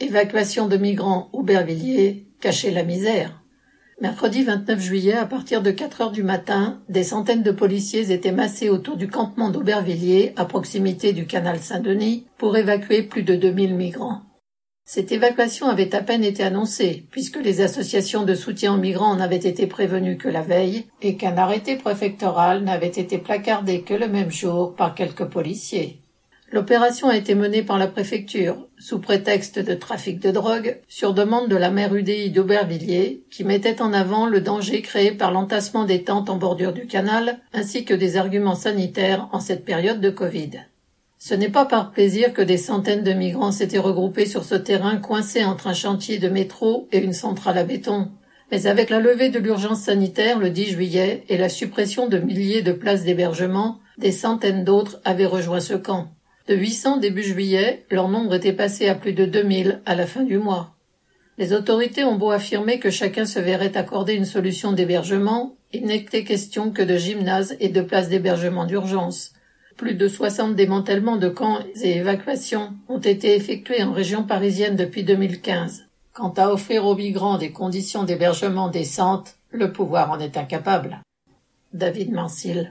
Évacuation de migrants Aubervilliers, cachez la misère. Mercredi 29 juillet, à partir de 4 heures du matin, des centaines de policiers étaient massés autour du campement d'Aubervilliers, à proximité du canal Saint-Denis, pour évacuer plus de 2000 migrants. Cette évacuation avait à peine été annoncée, puisque les associations de soutien aux migrants n'avaient été prévenues que la veille, et qu'un arrêté préfectoral n'avait été placardé que le même jour par quelques policiers. L'opération a été menée par la préfecture, sous prétexte de trafic de drogue, sur demande de la maire UDI d'Aubervilliers, qui mettait en avant le danger créé par l'entassement des tentes en bordure du canal, ainsi que des arguments sanitaires en cette période de Covid. Ce n'est pas par plaisir que des centaines de migrants s'étaient regroupés sur ce terrain coincé entre un chantier de métro et une centrale à béton. Mais avec la levée de l'urgence sanitaire le 10 juillet et la suppression de milliers de places d'hébergement, des centaines d'autres avaient rejoint ce camp. De 800 début juillet, leur nombre était passé à plus de 2000 à la fin du mois. Les autorités ont beau affirmer que chacun se verrait accorder une solution d'hébergement, il n'était question que de gymnases et de places d'hébergement d'urgence. Plus de 60 démantèlements de camps et évacuations ont été effectués en région parisienne depuis 2015. Quant à offrir aux migrants des conditions d'hébergement décentes, le pouvoir en est incapable. David Mancil.